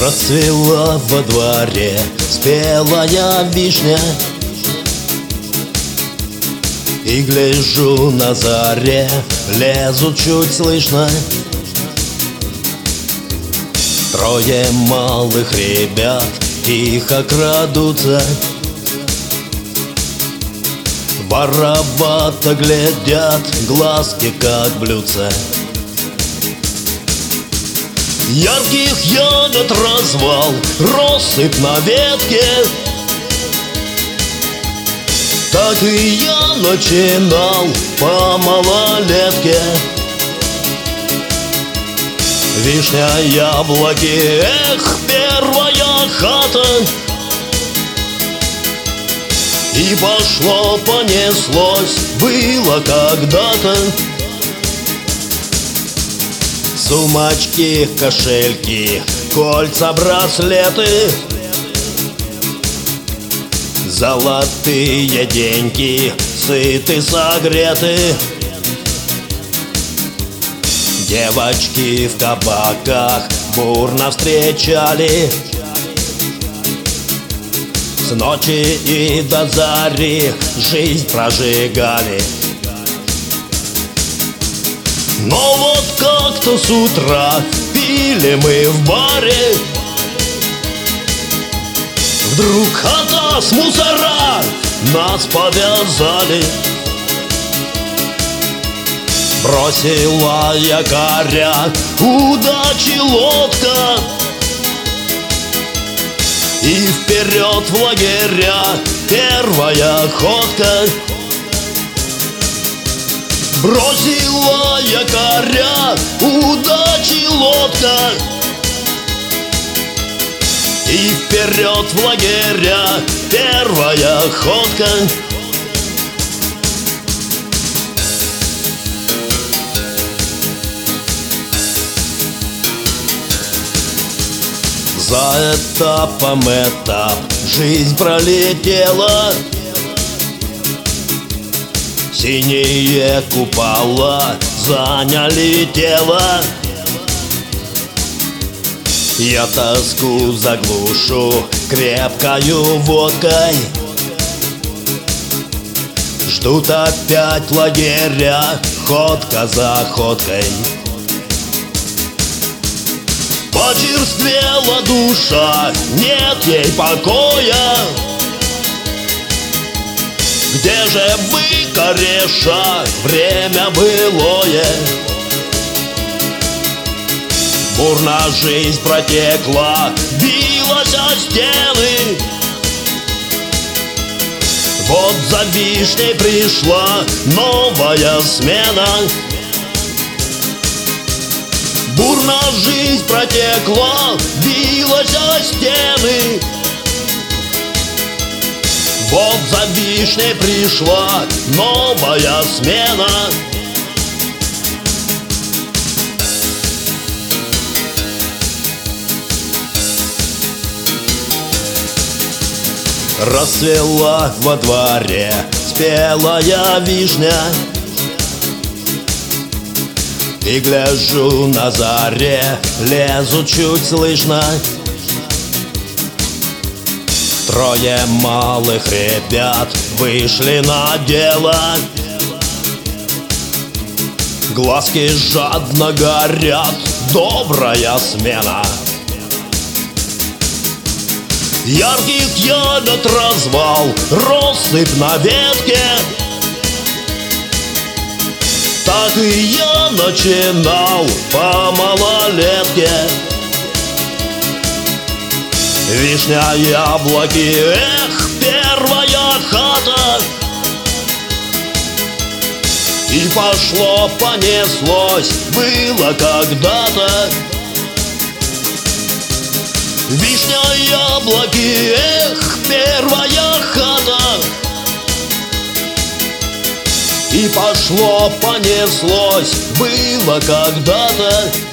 Расцвела во дворе спелая вишня, и гляжу на заре, лезут чуть слышно трое малых ребят, тихо крадутся, воровато глядят, глазки как блюдца. Ярких ягод развал, россыпь на ветке. Так и я начинал по малолетке. Вишня, яблоки, эх, первая хата. И пошло, понеслось, было когда-то. Сумочки, кошельки, кольца, браслеты, золотые деньги, сыты, согреты. Девочки в кабаках бурно встречали, с ночи и до зари жизнь прожигали. Но вот как-то с утра пили мы в баре, вдруг хатас, мусора нас повязали. Бросила якоря удачи лодка, и вперед в лагеря первая ходка. Бросила якоря удачи лодка, и вперед в лагеря первая ходка. За этапом этап жизнь пролетела, синие купола заняли тело. Я тоску заглушу крепкою водкой, ждут опять лагеря, ходка за ходкой. Почерствела душа, нет ей покоя. Где же вы, кореша, время былое? Бурно жизнь протекла, билась о стены. Вот за вишней пришла новая смена. Бурно жизнь протекла, билась о стены. Вот за вишней пришла новая смена. Расцвела во дворе спелая вишня, и гляжу на заре, лезут чуть слышно трое малых ребят вышли на дело. Глазки жадно горят, добрая смена. Ярких ягод развал, россыпь на ветке. Так и я начинал по малолетке. Вишня, яблоки, эх, первая хата. И пошло, понеслось, было когда-то. Вишня, яблоки, эх, первая хата. И пошло, понеслось, было когда-то.